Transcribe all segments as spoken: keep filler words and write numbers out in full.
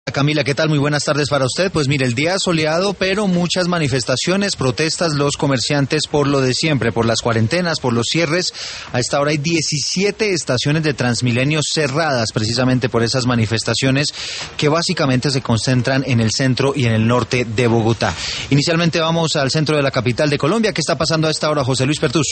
Camila, ¿qué tal? Muy buenas tardes para usted. Pues mire, el día soleado, pero muchas manifestaciones, protestas, los comerciantes por lo de siempre, por las cuarentenas, por los cierres. A esta hora hay diecisiete estaciones de Transmilenio cerradas precisamente por esas manifestaciones que básicamente se concentran en el centro y en el norte de Bogotá. Inicialmente vamos al centro de la capital de Colombia. ¿Qué está pasando a esta hora, José Luis Pertús?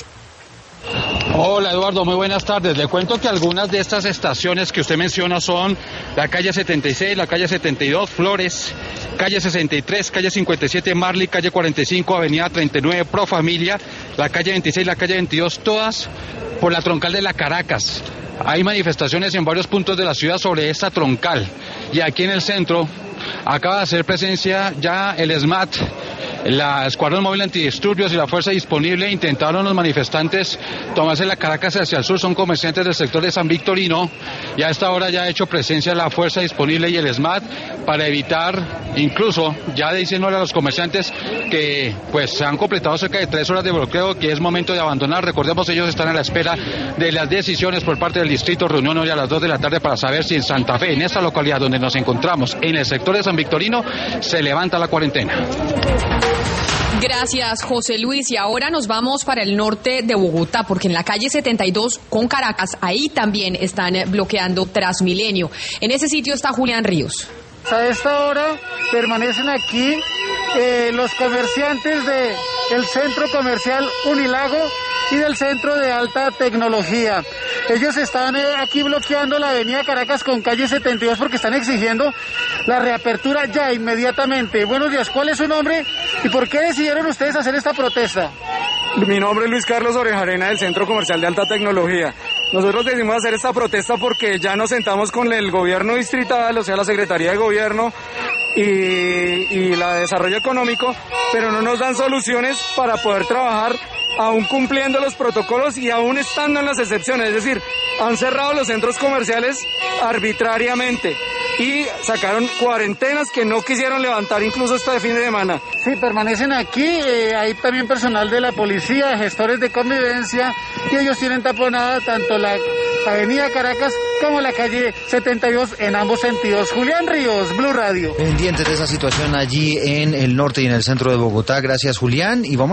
Hola Eduardo, muy buenas tardes. Le cuento que algunas de estas estaciones que usted menciona son la calle setenta y seis, la calle setenta y dos, Flores, calle sesenta y tres, calle cincuenta y siete, Marley, calle cuarenta y cinco, avenida treinta y nueve, Pro Familia, la calle veintiséis, la calle veintidós, todas por la troncal de la Caracas. Hay manifestaciones en varios puntos de la ciudad sobre esta troncal. Y aquí en el centro acaba de hacer presencia ya el SMAT, la Escuadrón Móvil Antidisturbios y la Fuerza Disponible. Intentaron los manifestantes tomarse la Caracas hacia el sur, son comerciantes del sector de San Victorino, y a esta hora ya ha hecho presencia la Fuerza Disponible y el SMAT para evitar, incluso ya diciéndole a los comerciantes que pues se han completado cerca de tres horas de bloqueo, que es momento de abandonar. Recordemos, ellos están a la espera de las decisiones por parte del distrito. Reunión hoy a las dos de la tarde para saber si en Santa Fe, en esta localidad donde nos encontramos, en el sector de San Victorino, se levanta la cuarentena. Gracias, José Luis. Y ahora nos vamos para el norte de Bogotá, porque en la calle setenta y dos con Caracas, ahí también están bloqueando Transmilenio. En ese sitio está Julián Ríos. A esta hora permanecen aquí eh, los comerciantes del centro comercial Unilago y del centro de alta tecnología. Ellos están eh, aquí bloqueando la avenida Caracas con calle setenta y dos porque están exigiendo la reapertura ya, inmediatamente. Buenos días, ¿cuál es su nombre y por qué decidieron ustedes hacer esta protesta? Mi nombre es Luis Carlos Orejarena, del Centro Comercial de Alta Tecnología. Nosotros decidimos hacer esta protesta porque ya nos sentamos con el gobierno distrital, o sea, la Secretaría de Gobierno y, y la de Desarrollo Económico, pero no nos dan soluciones para poder trabajar aún cumpliendo los protocolos y aún estando en las excepciones. Es decir, han cerrado los centros comerciales arbitrariamente y sacaron cuarentenas que no quisieron levantar incluso este fin de semana. Sí, permanecen aquí, eh, hay también personal de la policía, gestores de convivencia, y ellos tienen taponada tanto la avenida Caracas como la calle setenta y dos en ambos sentidos. Julián Ríos, Blue Radio. Pendientes de esa situación allí en el norte y en el centro de Bogotá. Gracias, Julián. Y vamos